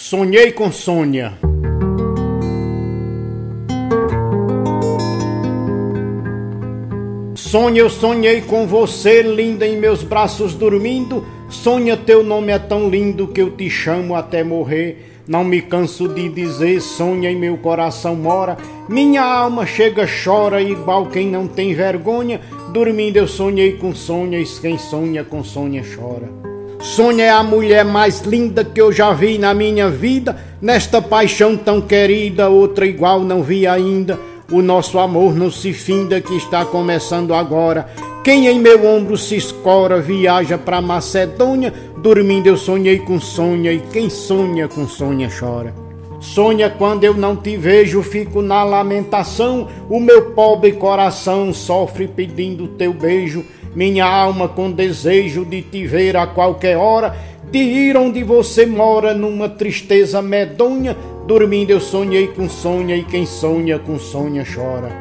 Sonhei com Sônia. Sônia, eu sonhei com você, linda, em meus braços dormindo. Sônia, teu nome é tão lindo que eu te chamo até morrer. Não me canso de dizer, Sônia, em meu coração mora. Minha alma chega, chora, igual quem não tem vergonha. Dormindo eu sonhei com Sônia, e quem sonha com Sônia chora. Sônia é a mulher mais linda que eu já vi na minha vida. Nesta paixão tão querida, outra igual não vi ainda. O nosso amor não se finda, que está começando agora. Quem em meu ombro se escora, viaja pra Macedônia. Dormindo eu sonhei com Sônia, e quem sonha com Sônia chora. Sônia, quando eu não te vejo, fico na lamentação. O meu pobre coração sofre pedindo teu beijo. Minha alma com desejo de te ver a qualquer hora, de ir onde você mora numa tristeza medonha. Dormindo eu sonhei com Sônia, e quem sonha com Sônia chora.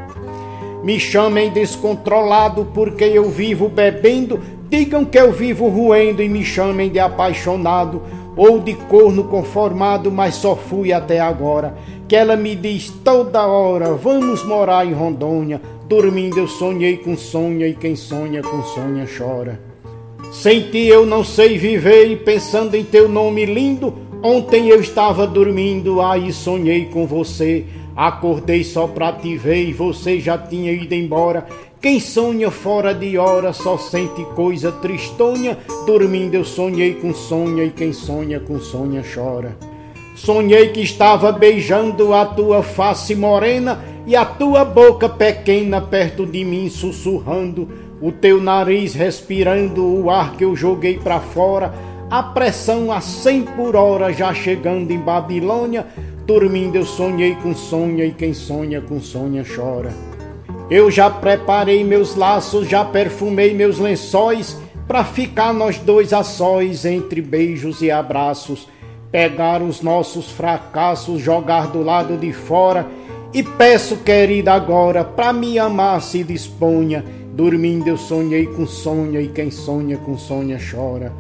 Me chamem descontrolado porque eu vivo bebendo. Digam que eu vivo roendo e me chamem de apaixonado ou de corno conformado, mas só fui até agora. Que ela me diz toda hora, vamos morar em Rondônia. Dormindo eu sonhei com Sônia, e quem sonha com Sônia chora. Sem ti eu não sei viver, e pensando em teu nome lindo. Ontem eu estava dormindo, aí sonhei com você. Acordei só pra te ver e você já tinha ido embora. Quem sonha fora de hora só sente coisa tristonha. Dormindo eu sonhei com Sônia, e quem sonha com Sônia chora. Sonhei que estava beijando a tua face morena e a tua boca pequena perto de mim sussurrando. O teu nariz respirando o ar que eu joguei pra fora. A pressão a 100 por hora já chegando em Babilônia. Dormindo eu sonhei com Sônia, e quem sonha com Sônia chora. Eu já preparei meus laços, já perfumei meus lençóis, pra ficar nós dois a sós entre beijos e abraços. Pegar os nossos fracassos, jogar do lado de fora. E peço, querida, agora, pra me amar se disponha. Dormindo eu sonhei com Sônia, e quem sonha com Sônia chora.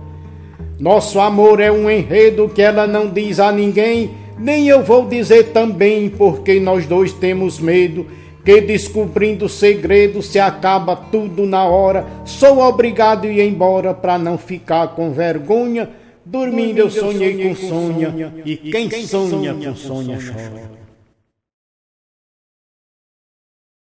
Nosso amor é um enredo que ela não diz a ninguém, nem eu vou dizer também, porque nós dois temos medo, que descobrindo o segredo se acaba tudo na hora. Sou obrigado a ir embora pra não ficar com vergonha. Dormindo eu sonhei com Sônia, e quem sonha com Sônia chora.